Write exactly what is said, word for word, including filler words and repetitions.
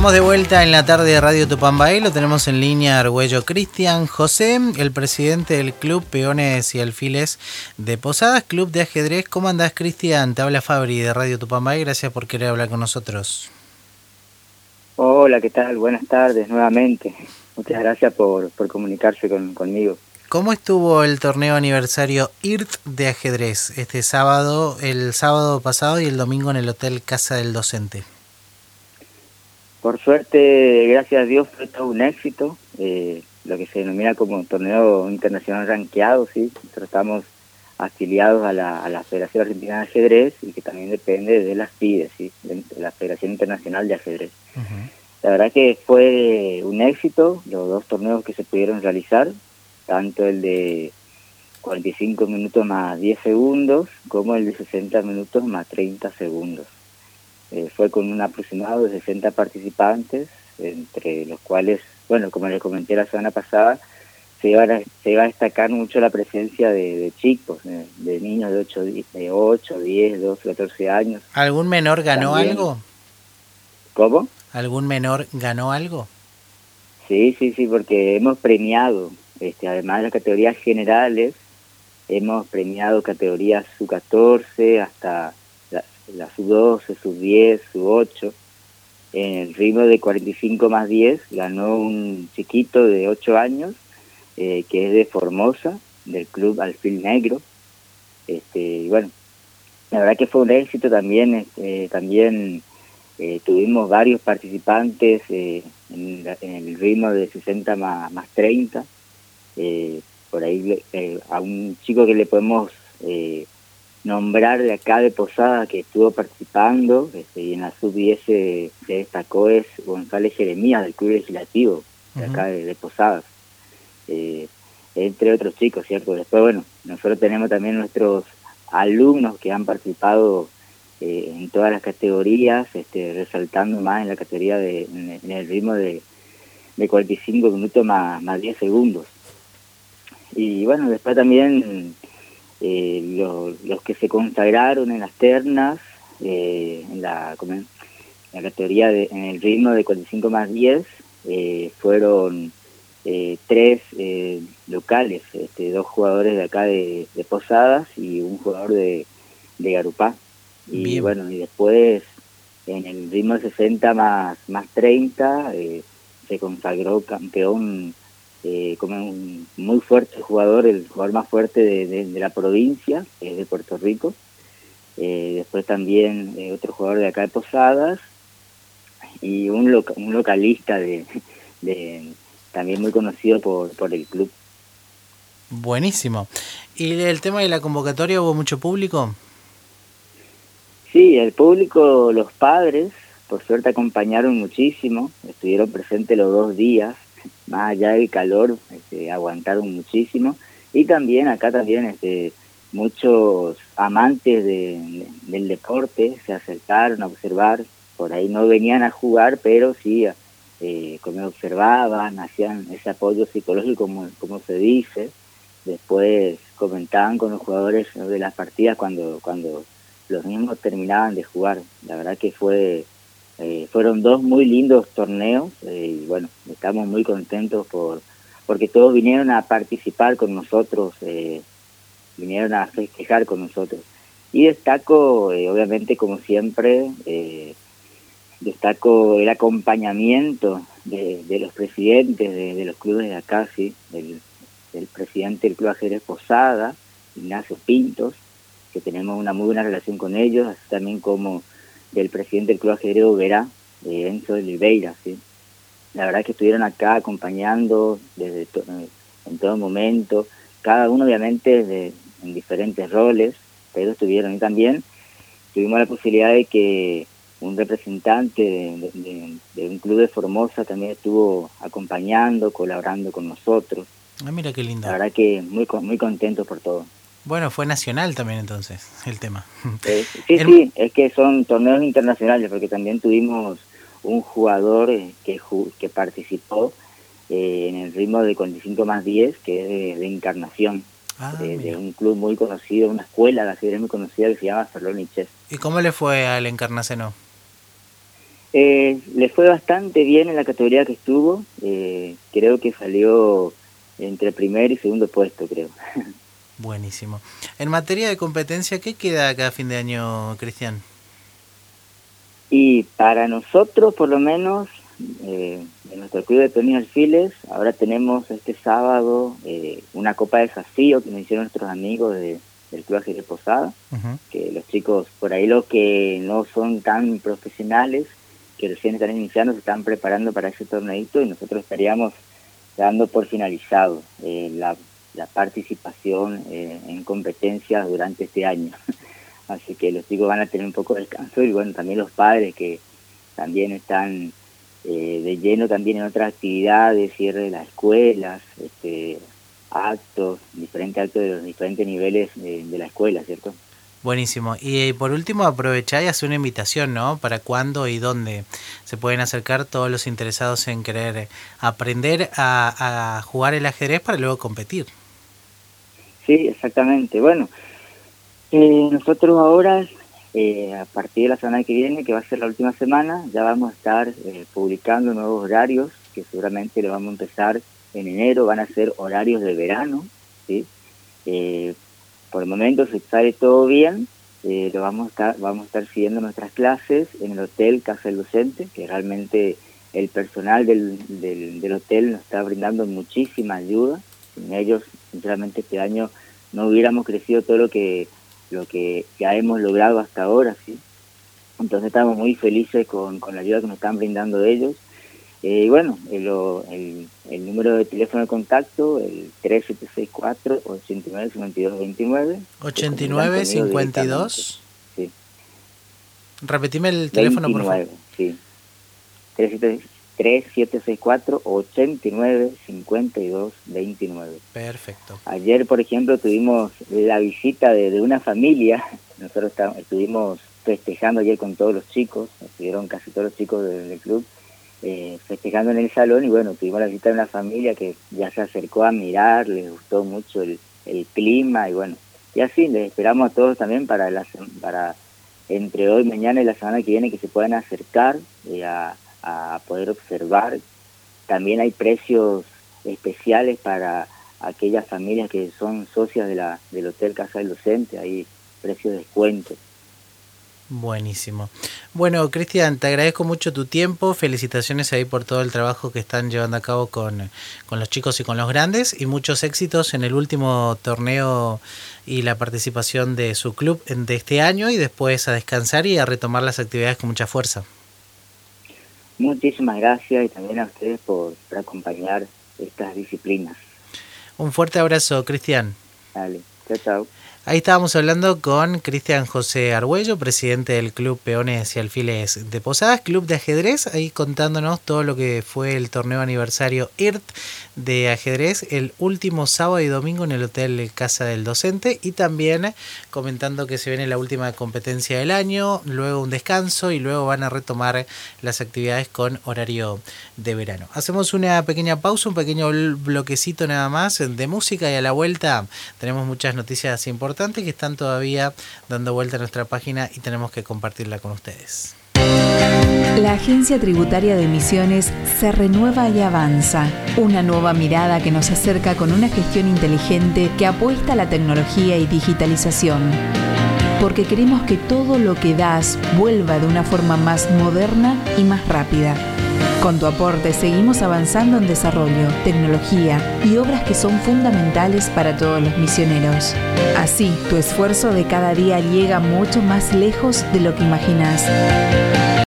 Estamos de vuelta en la tarde de Radio Tupambaé. Lo tenemos en línea Argüello Cristian José, el presidente del Club Peones y Alfiles de Posadas, Club de Ajedrez. ¿Cómo andás, Cristian? Te habla Fabri de Radio Tupambaé. Gracias por querer hablar con nosotros. Hola, ¿qué tal? Buenas tardes nuevamente. Muchas gracias por, por comunicarse con, conmigo. ¿Cómo estuvo el torneo aniversario I R T de ajedrez este sábado, el sábado pasado y el domingo en el Hotel Casa del Docente? Por suerte, gracias a Dios, fue todo un éxito, eh, lo que se denomina como un torneo internacional rankeado, ¿sí? Nosotros estamos afiliados a la, a la Federación Argentina de Ajedrez y que también depende de la FIDE, ¿sí? De la Federación Internacional de Ajedrez. Uh-huh. La verdad que fue un éxito los dos torneos que se pudieron realizar, tanto el de cuarenta y cinco minutos más diez segundos como el de sesenta minutos más treinta segundos. Eh, fue con un aproximado de sesenta participantes, entre los cuales, bueno, como les comenté la semana pasada, se iba a, se iba a destacar mucho la presencia de, de chicos, de, de niños de ocho, de ocho, diez, doce, catorce años. ¿Algún menor ganó También. algo? ¿Cómo? ¿Algún menor ganó algo? Sí, sí, sí, porque hemos premiado, este, además de las categorías generales, hemos premiado categorías sub catorce hasta la, la sub doce, sub diez, sub ocho. En el ritmo de cuarenta y cinco más diez ganó un chiquito de ocho años, eh, que es de Formosa, del club Alfil Negro. Este, y bueno, la verdad que fue un éxito también, este, también eh, tuvimos varios participantes eh, en, la, en el ritmo de sesenta más, más treinta. Eh, por ahí eh, a un chico que le podemos eh, nombrar de acá de Posadas que estuvo participando, este, y en la sub diez se, se destacó, es González Jeremías del Club Legislativo de acá de, de Posadas, eh, entre otros chicos, ¿cierto? Después, bueno, nosotros tenemos también nuestros alumnos que han participado eh, en todas las categorías, este, resaltando más en la categoría de en, en el ritmo de, de cuarenta y cinco minutos más, más diez segundos. Y bueno, después también eh, lo, los que se consagraron en las ternas, eh, en, la, en la categoría de, en el ritmo de cuarenta y cinco más diez, eh, fueron eh, tres eh, locales, este, dos jugadores de acá de, de Posadas y un jugador de, de Garupá. Y Bien. Bueno, y después en el ritmo de sesenta más, más treinta eh, se consagró campeón Eh, como un muy fuerte jugador, el jugador más fuerte de, de, de la provincia, que es de Puerto Rico. Eh, después también eh, otro jugador de acá de Posadas y un, loca, un localista de, de también muy conocido por, por el club. Buenísimo. ¿Y el tema de la convocatoria, hubo mucho público? Sí, el público, los padres, por suerte acompañaron muchísimo, estuvieron presentes los dos días. Más allá del calor, este, aguantaron muchísimo. Y también acá también este, muchos amantes de, de, del deporte se acercaron a observar. Por ahí no venían a jugar, pero sí eh, como observaban, hacían ese apoyo psicológico, como, como se dice. Después comentaban con los jugadores de las partidas cuando, cuando los mismos terminaban de jugar. La verdad que fue... Eh, fueron dos muy lindos torneos eh, y bueno, estamos muy contentos por porque todos vinieron a participar con nosotros, eh, vinieron a festejar con nosotros. Y destaco, eh, obviamente como siempre, eh, destaco el acompañamiento de, de los presidentes de, de los clubes de acá, ¿sí? del, del presidente del Club Ajedrez Posada, Ignacio Pintos, que tenemos una muy buena relación con ellos, así también como del presidente del Club Ajedrez Oberá, de Enzo de Oliveira, ¿sí? La verdad que estuvieron acá acompañando desde to en todo momento, cada uno obviamente de, en diferentes roles, pero estuvieron. Y también tuvimos la posibilidad de que un representante de, de, de un club de Formosa también estuvo acompañando, colaborando con nosotros. Ah, mira qué lindo. La verdad que muy, muy contento por todo. Bueno, fue nacional también entonces el tema. Eh, sí, el... sí, es que son torneos internacionales, porque también tuvimos un jugador eh, que, ju que participó eh, en el ritmo de cuarenta y cinco más diez, que es de, de Encarnación, ah, eh, de un club muy conocido, una escuela de ajedrez muy conocida que se llama Ferlón y Chess. ¿Y cómo le fue al Encarnación? Eh, le fue bastante bien en la categoría que estuvo, eh, creo que salió entre primer y segundo puesto, creo. Buenísimo. En materia de competencia, ¿qué queda cada fin de año, Cristian? Y para nosotros, por lo menos, eh, en nuestro club de peones y alfiles, ahora tenemos este sábado eh, una copa de desafío que nos hicieron nuestros amigos de, del Club Ajedrez Posada, uh-huh. que los chicos, por ahí los que no son tan profesionales, que recién están iniciando, se están preparando para ese torneito, y nosotros estaríamos dando por finalizado eh, la, la participación eh, en competencias durante este año. Así que los chicos van a tener un poco de descanso, y bueno, también los padres que también están eh, de lleno también en otras actividades, cierre de las escuelas, este, actos, diferentes actos de los diferentes niveles de, de la escuela, ¿cierto? Buenísimo. Y por último, aprovechar y hacer una invitación, ¿no? Para cuándo y dónde se pueden acercar todos los interesados en querer aprender a, a jugar el ajedrez para luego competir. Sí, exactamente. Bueno, eh, nosotros ahora, eh, a partir de la semana que viene, que va a ser la última semana, ya vamos a estar eh, publicando nuevos horarios, que seguramente lo vamos a empezar en enero, van a ser horarios de verano, ¿sí? Eh, Por el momento, si sale todo bien, eh, lo vamos a estar, vamos a estar siguiendo nuestras clases en el hotel Casa del Docente, que realmente el personal del, del, del hotel nos está brindando muchísima ayuda. Sin ellos, sinceramente, este año no hubiéramos crecido todo lo que lo que ya hemos logrado hasta ahora, ¿sí? Entonces estamos muy felices con, con la ayuda que nos están brindando ellos. Eh, y bueno, el, el, el número de teléfono de contacto, el tres siete seis cuatro, ocho nueve cinco dos dos nueve. ochenta y nueve cincuenta y dos. Sí. Repetime el teléfono, veintinueve, por favor. Sí. tres siete seis cuatro, ocho nueve cinco dos dos nueve. Perfecto. Ayer, por ejemplo, tuvimos la visita de, de una familia. Nosotros estábamos, estuvimos festejando ayer con todos los chicos, estuvieron casi todos los chicos del, del club. Eh, festejando en el salón, y bueno, tuvimos la visita de una familia que ya se acercó a mirar, les gustó mucho el, el clima, y bueno, y así les esperamos a todos también para la, para entre hoy, mañana y la semana que viene, que se puedan acercar eh, a, a poder observar. También hay precios especiales para aquellas familias que son socias de la del Hotel Casa del Docente, hay precios de descuento. Buenísimo. Bueno, Cristian, te agradezco mucho tu tiempo, felicitaciones ahí por todo el trabajo que están llevando a cabo con, con los chicos y con los grandes, y muchos éxitos en el último torneo y la participación de su club de este año, y después a descansar y a retomar las actividades con mucha fuerza. Muchísimas gracias, y también a ustedes por, por acompañar estas disciplinas. Un fuerte abrazo, Cristian. Dale, chao, chao. Ahí estábamos hablando con Cristian José Argüello, presidente del Club Peones y Alfiles de Posadas, club de ajedrez, ahí contándonos todo lo que fue el torneo aniversario I R T de ajedrez el último sábado y domingo en el Hotel Casa del Docente, y también comentando que se viene la última competencia del año, luego un descanso, y luego van a retomar las actividades con horario de verano. Hacemos una pequeña pausa, un pequeño bloquecito nada más de música, y a la vuelta tenemos muchas noticias importantes que están todavía dando vuelta a nuestra página y tenemos que compartirla con ustedes. La Agencia Tributaria de Misiones se renueva y avanza. Una nueva mirada que nos acerca con una gestión inteligente que apuesta a la tecnología y digitalización. Porque queremos que todo lo que das vuelva de una forma más moderna y más rápida. Con tu aporte seguimos avanzando en desarrollo, tecnología y obras que son fundamentales para todos los misioneros. Así, tu esfuerzo de cada día llega mucho más lejos de lo que imaginas.